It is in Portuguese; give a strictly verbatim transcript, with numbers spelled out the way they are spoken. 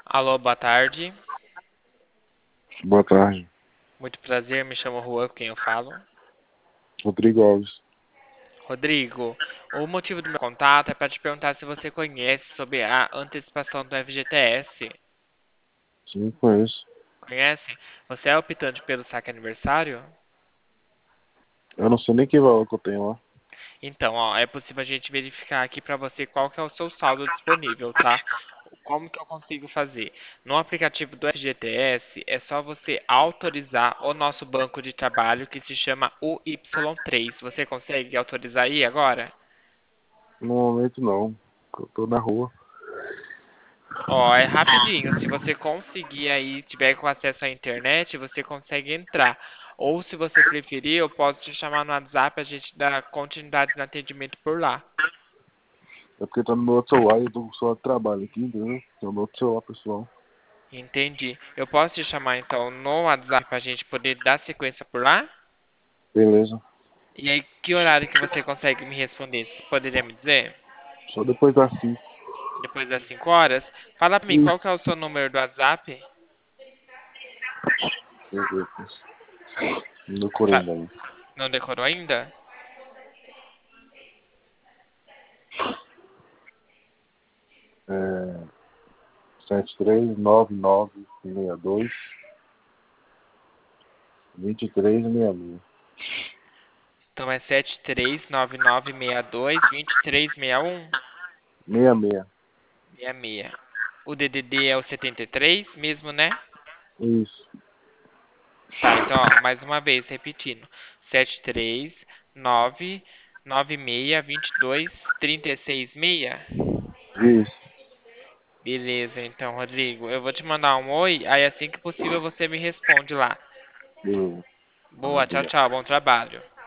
Alô, boa tarde. Boa tarde, Muito prazer, me chamo Juan, com quem eu falo. Rodrigo Alves. Rodrigo, o motivo do meu contato é para te perguntar se você conhece sobre a antecipação do F G T S. Sim, conheço. Conhece? Você é optante pelo saque aniversário? Eu não sei nem que valor que eu tenho lá. Então, ó, é possível a gente verificar aqui para você qual que é o seu saldo disponível, tá? Como que eu consigo fazer? No aplicativo do F G T S, é só você autorizar o nosso banco de trabalho que se chama U Y três. Você consegue autorizar aí agora? No momento não, porque eu tô na rua. Ó, é rapidinho. Se você conseguir aí, tiver com acesso à internet, você consegue entrar. Ou se você preferir, eu posso te chamar no WhatsApp, a gente dá continuidade no atendimento por lá. É porque tá no meu outro celular e eu tô com o celular de trabalho aqui, entendeu? É o meu outro celular pessoal. Entendi. Eu posso te chamar então no WhatsApp pra gente poder dar sequência por lá? Beleza. E aí, que horário que você consegue me responder? Você poderia me dizer? Só depois das cinco. Depois das cinco horas? Fala pra mim, qual Isso. que é o seu número do WhatsApp? Deixa eu ver aqui. Não decorei Fa- ainda não. Não decorou ainda? É sete três nove nove seis dois dois três seis seis. Então é sete três nove nove seis dois dois três seis um? seis seis. seis seis. O D D D é o setenta e três mesmo, né? Isso. Tá, então, ó, mais uma vez, repetindo. sete três nove nove seis dois dois três seis seis? Isso. Beleza, então, Rodrigo. Eu vou te mandar um oi, aí assim que possível você me responde lá. Beleza. Boa, tchau, Obrigado. tchau, bom trabalho.